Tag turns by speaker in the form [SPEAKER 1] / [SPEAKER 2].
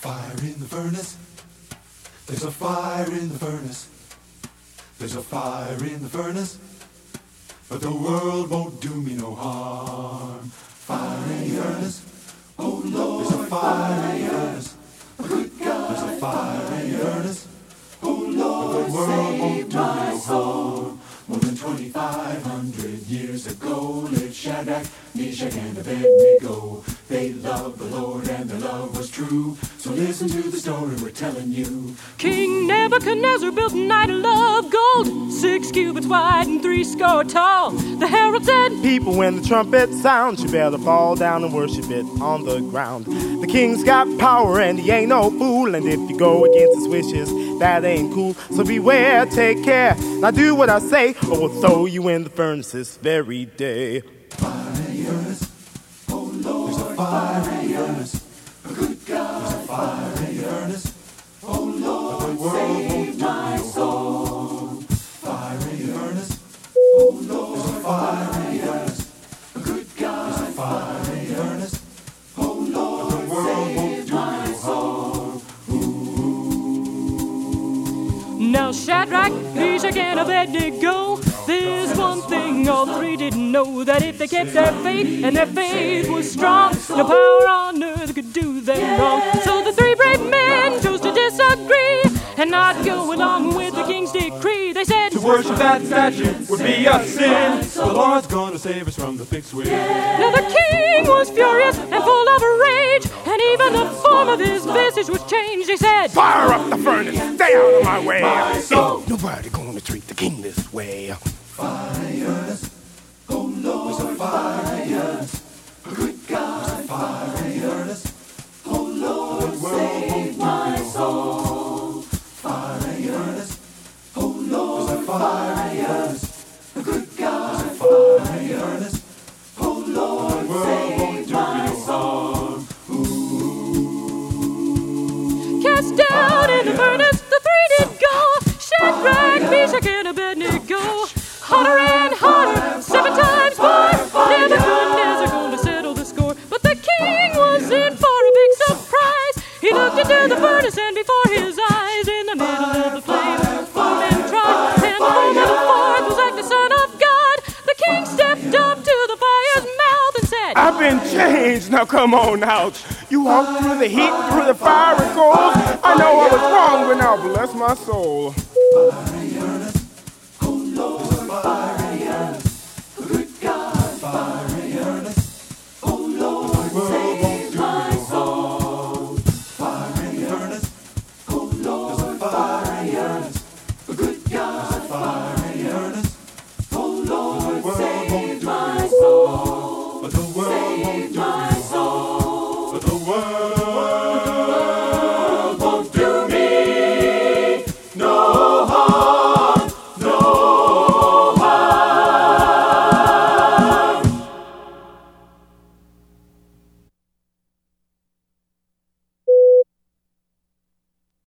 [SPEAKER 1] Fire in the furnace. There's a fire in the furnace. There's a fire in the furnace. But the world won't do me no harm. Fire in the furnace. Oh Lord, there's a fire in the furnace. Good God, there's a fire in the furnace. Oh Lord, but the world won't do me no harm. More than 2,500 years ago lived Shadrach, Meshach, and Abednego. They loved the Lord and their love was true. So listen to the story we're telling you.
[SPEAKER 2] King Nebuchadnezzar built an idol of gold, 6 cubits wide and 60 tall. The herald said,
[SPEAKER 3] "People, when the trumpet sounds, you better fall down and worship it on the ground. The king's got power and he ain't no fool, and if you go against his wishes, that ain't cool. So beware, take care, now do what I say, or we'll throw you in the furnace this very day."
[SPEAKER 1] Fire in the furnace. Oh Lord, there's a fire in the furnace. Good God, there's a fire in the furnace. Oh Lord, but the world won't do my soul. Fire in the furnace. Oh Lord, there's a fire in the furnace. Good God, there's a fire in the furnace. Oh Lord, but the world won't do my soul.
[SPEAKER 2] Now Shadrach, Meshach, and Abednego, there's one thing all three didn't know, that if they kept their faith and their faith was strong, no power on earth could do them wrong. So the 3 brave men chose to disagree and not go along with the king's decree. They said,
[SPEAKER 4] to worship that statue would be a sin. The Lord's gonna save us from the fixed wheel.
[SPEAKER 2] Now the king was furious and full of rage, and even the form of his visage was changed. He said,
[SPEAKER 3] "Fire up the furnace, stay out of my way.
[SPEAKER 1] soul.
[SPEAKER 3] Ain't nobody gonna treat the king this way."
[SPEAKER 1] Fire in the furnace. Oh Lord, there's a fire in the furnace. Good God, there's a fire in the furnace. Oh Lord, the world won't do my soul. Fire in the furnace. Oh Lord, there's a fire in the furnace. Good God, there's a fire in the furnace. Oh Lord, the world won't do me no harm.
[SPEAKER 2] cast down in the furnace, the 3 did go. Shadrach, Meshach, and Abednego. Hotter and hotter, 7 times more. Nebuchadnezzar gonna settle the score. But the king was in for a big surprise. He looked into the furnace, and before his eyes, in the middle of the flame, 4 men trod, and the foam of the 4th was like the Son of God. The king stepped up to the fire's mouth and said,
[SPEAKER 3] "I've been changed, now come on out. You walked through the heat, through the fire and cold. I know I was wrong, but now bless my soul."
[SPEAKER 1] Fire in the furnace. Oh Lord, fire